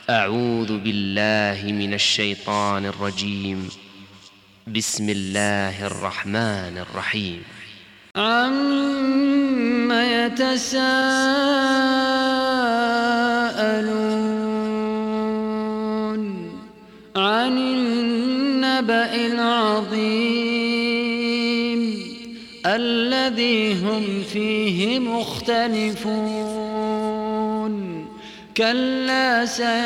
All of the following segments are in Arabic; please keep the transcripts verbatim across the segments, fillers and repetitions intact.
أعوذ بالله من الشيطان الرجيم. بسم الله الرحمن الرحيم. عَمَّ يَتَسَاءَلُونَ عَنِ النَّبَإِ الْعَظِيمِ الَّذِي هُمْ فِيهِ مُخْتَلِفُونَ كَلَّا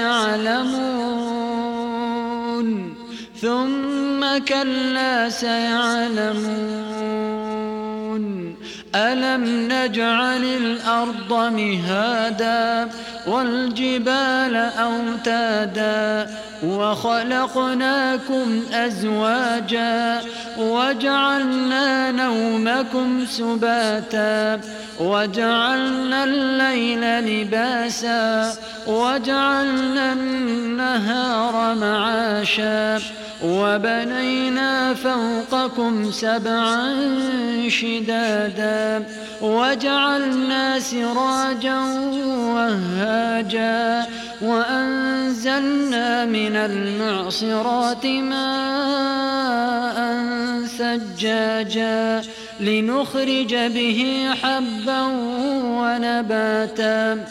سَيَعْلَمُونَ ثُمَّ كَلَّا سَيَعْلَمُونَ أَلَمْ نَجْعَلِ الْأَرْضَ مِهَادًا وَالْجِبَالَ أَوْتَادًا وَخَلَقْنَاكُمْ أَزْوَاجًا وَجَعَلْنَا نَوْمَكُمْ سُبَاتًا وَجَعَلْنَا اللَّيْلَ لِبَاسًا وَجَعَلْنَا النَّهَارَ مَعَاشًا وَبَنَيْنَا فَوْقَكُمْ سَبْعًا شِدَادًا وَجَعَلْنَا سِرَاجًا وَهَّاجًا وَأَنزَلْنَا مِنَ الْمُعْصِرَاتِ مَاءً ثَجَّاجًا لِنُخْرِجَ بِهِ حَبًّا وَنَبَاتًا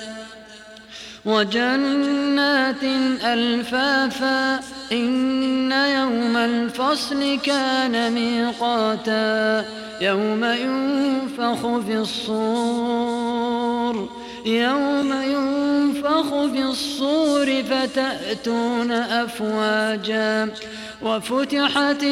وَجَنَّاتٍ أَلْفَافًا إِنَّ يَوْمَ الْفَصْلِ كَانَ مِيقَاتًا يَوْمَ يُنفَخُ فِي الصُّورِ يَوْمَ يُنفَخُ فِي الصُّورِ فَتَأْتُونَ أَفْوَاجًا وَفُتِحَتِ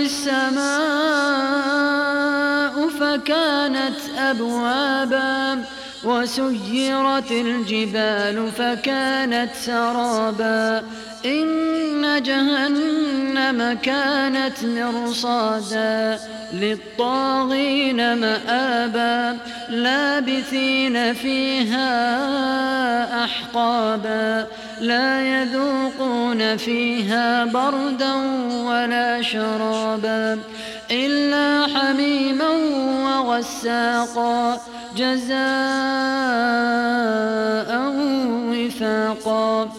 السَّمَاءُ فَكَانَتْ أَبْوَابًا وَسُيِّرَتِ الْجِبَالُ فَكَانَتْ سَرَابًا إِنَّ جَهَنَّمَ كَانَتْ مِرْصَادًا لِلطَّاغِينَ مَآبًا لَابِثِينَ فِيهَا أَحْقَابًا لَا يَذُوقُونَ فِيهَا بَرْدًا وَلَا شَرَابًا إِلَّا حَمِيمًا وَغَسَّاقًا جَزَاءً وِفَاقًا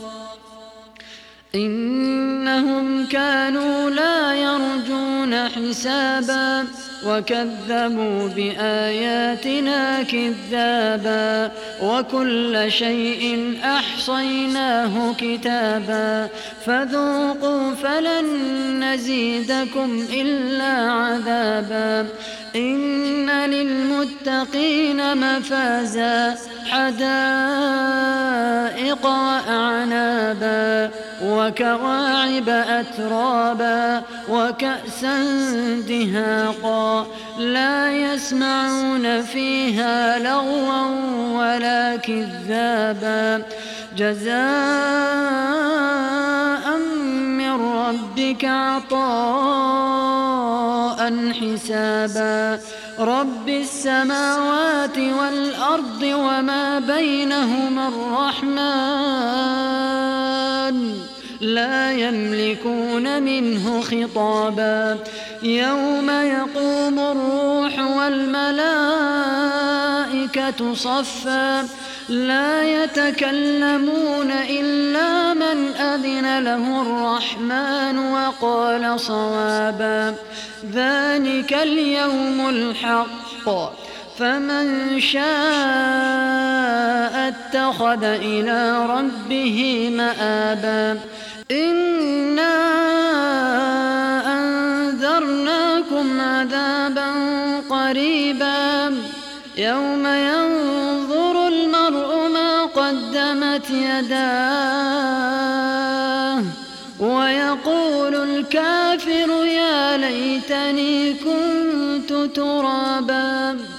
إِنَّهُمْ كَانُوا لَا يَرْجُونَ حِسَابًا وَكَذَّبُوا بِآيَاتِنَا كِذَّابًا وَكُلَّ شَيْءٍ أَحْصَيْنَاهُ كِتَابًا فَذُوقُوا فَلَن نَّزِيدَكُمْ إِلَّا عَذَابًا إِنَّ لِلْمُتَّقِينَ مَفَازًا حَدَائِقَ وَأَعْنَابًا وَكَوَاعِبَ أَتْرَابًا وَكَأْسًا دِهَاقًا لَا يَسْمَعُونَ فِيهَا لَغْوًا وَلَا كِذَّابًا جَزَاءً مِّن رَّبِّكَ عَطَاءً حِسَابًا رَبِّ السَّمَاوَاتِ وَالْأَرْضِ وَمَا بَيْنَهُمَا الرَّحْمَنُ لَا يَمْلِكُونَ مِنْهُ خِطَابًا يَوْمَ يَقُومُ الرُّوحُ وَالْمَلَائِكَةُ صَفًّا لَا يَتَكَلَّمُونَ إِلَّا مَنْ أَذِنَ لَهُ الرَّحْمَنُ وَقَالَ صَوَابًا ذَلِكَ الْيَوْمُ الْحَقُّ فَمَنْ شَاءَ اتَّخَذَ إِلَى رَبِّهِ مَآبًا إِنَّا أَنذَرْنَاكُمْ عَذَابًا قَرِيبًا يَوْمَ يَنظُرُ الْمَرْءُ مَا قَدَّمَتْ يَدَاهُ وَيَقُولُ الْكَافِرُ يَا لَيْتَنِي كُنتُ تُرَابًا